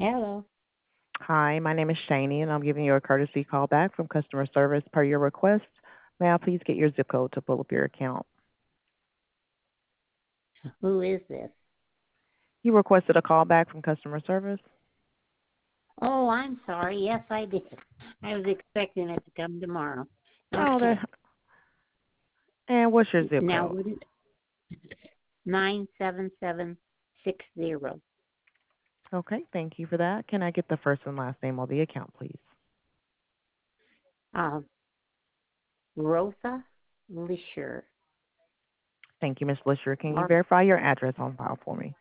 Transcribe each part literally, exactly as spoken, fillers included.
Hello. Hi, my name is Shani, and I'm giving you a courtesy call back from customer service per your request. May I please get your zip code to pull up your account? Who is this? You requested a call back from customer service? Oh, I'm sorry. Yes, I did. I was expecting it to come tomorrow. Oh, that. Okay. And what's your zip Now, code? what is nine seven seven six zero? Okay, thank you for that. Can I get the first and last name on the account, please? Uh, Rosa Lisher. Thank you, Miss Lisher. Can you Or verify your address on file for me?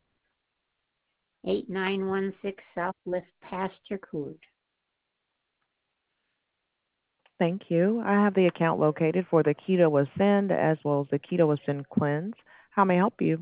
eight nine one six Southwest Pasture Court. Thank you. I have the account located for the Keto Ascend as well as the Keto Ascend Cleanse. How may I help you?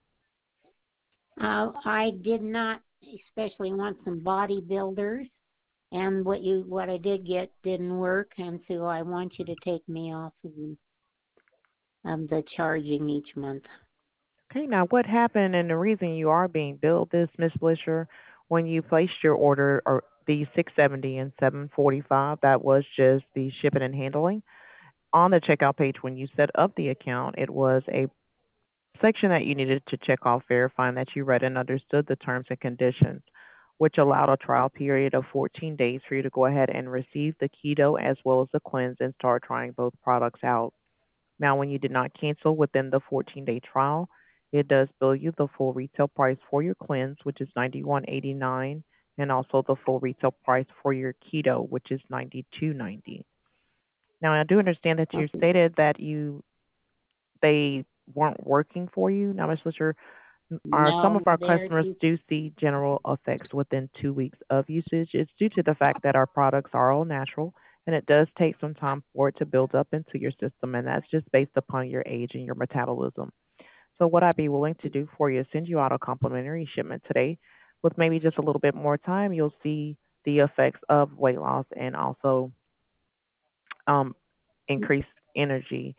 Uh, I did not especially want some bodybuilders, and what you what I did get didn't work, and so I want you to take me off of the, of the charging each month. Okay, now what happened and the reason you are being billed this, Miss Blisher, when you placed your order or the six seventy and seven forty-five, that was just the shipping and handling. On the checkout page when you set up the account, it was a section that you needed to check off verifying that you read and understood the terms and conditions, which allowed a trial period of fourteen days for you to go ahead and receive the keto as well as the cleanse and start trying both products out. Now, when you did not cancel within the fourteen-day trial, it does bill you the full retail price for your cleanse, which is ninety-one eighty-nine, and also the full retail price for your keto, which is ninety-two ninety. Now, I do understand that you Okay. stated that you they weren't working for you. Now, Miz Fisher, our some No, of our they're customers just do see general effects within two weeks of usage. It's due to the fact that our products are all natural, and it does take some time for it to build up into your system, and that's just based upon your age and your metabolism. So what I'd be willing to do for you is send you out a complimentary shipment today. With maybe just a little bit more time, you'll see the effects of weight loss and also um, increased energy.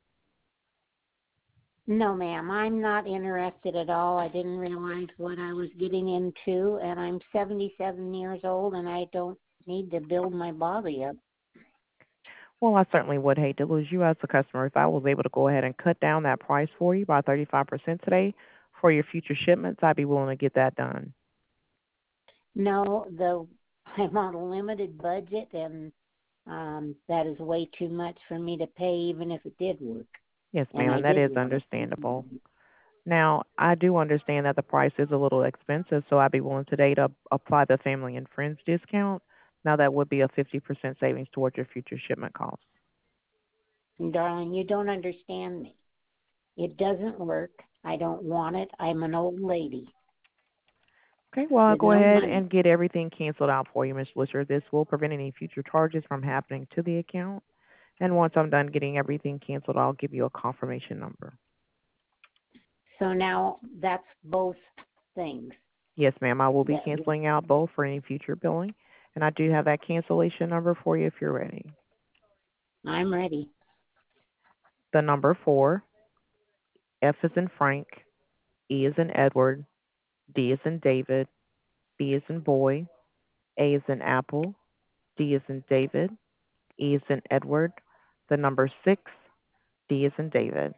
no, ma'am. I'm not interested at all. I didn't realize what I was getting into, and I'm seventy-seven years old, and I don't need to build my body up. Well, I certainly would hate to lose you as a customer. If I was able to go ahead and cut down that price for you by thirty-five percent today for your future shipments, I'd be willing to get that done. No, the I'm on a limited budget, and um, that is way too much for me to pay, even if it did work. Yes, And ma'am, I and that did is want understandable. it. Now, I do understand that the price is a little expensive, so I'd be willing today to apply the family and friends discount. Now, that would be a fifty percent savings towards your future shipment costs. And darling, you don't understand me. It doesn't work. I don't want it. I'm an old lady Okay, well, I'll with go no ahead money. and get everything canceled out for you, Miss Blisher. This will prevent any future charges from happening to the account. And once I'm done getting everything canceled, I'll give you a confirmation number. So now that's both things. Yes, ma'am. I will be That canceling out both for any future billing. And I do have that cancellation number for you if you're ready. I'm ready. The number four, F is in Frank, E is in Edward, D is in David, B is in boy, A is in apple, D is in David, E is in Edward, the number six, D is in David.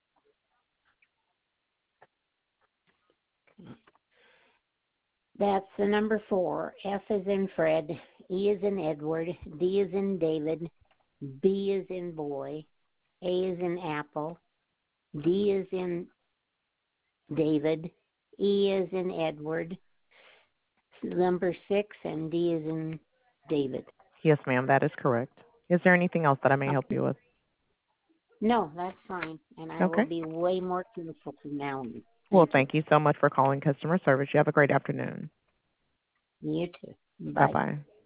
That's the number four. F is in Fred. E is in Edward. D is in David. B is in boy. A is in apple. D is in David. E is in Edward. Number six, and D is in David. Yes, ma'am, that is correct. Is there anything else that I may help Okay. you with? No, that's fine, and I will Okay. be way more careful from now on. Well, Thank you. thank you so much for calling customer service. You have a great afternoon. You too. Bye Bye. bye.